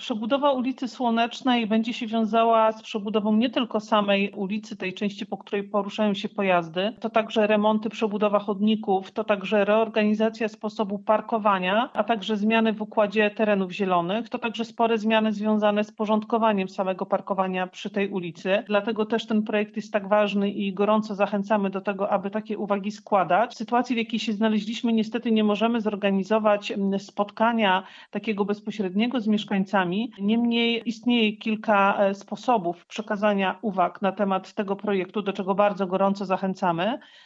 Przebudowa ulicy Słonecznej będzie się wiązała z przebudową nie tylko samej ulicy, tej części, po której poruszają się pojazdy, to także remonty, przebudowa chodników, to także reorganizacja sposobu parkowania, a także zmiany w układzie terenów zielonych, to także spore zmiany związane z porządkowaniem samego parkowania przy tej ulicy. Dlatego też ten projekt jest tak ważny i gorąco zachęcamy do tego, aby takie uwagi składać. W sytuacji, w jakiej się znaleźliśmy, niestety nie możemy zorganizować spotkania takiego bezpośredniego z mieszkańcami. Niemniej istnieje kilka sposobów przekazania uwag na temat tego projektu, do czego bardzo gorąco zachęcamy.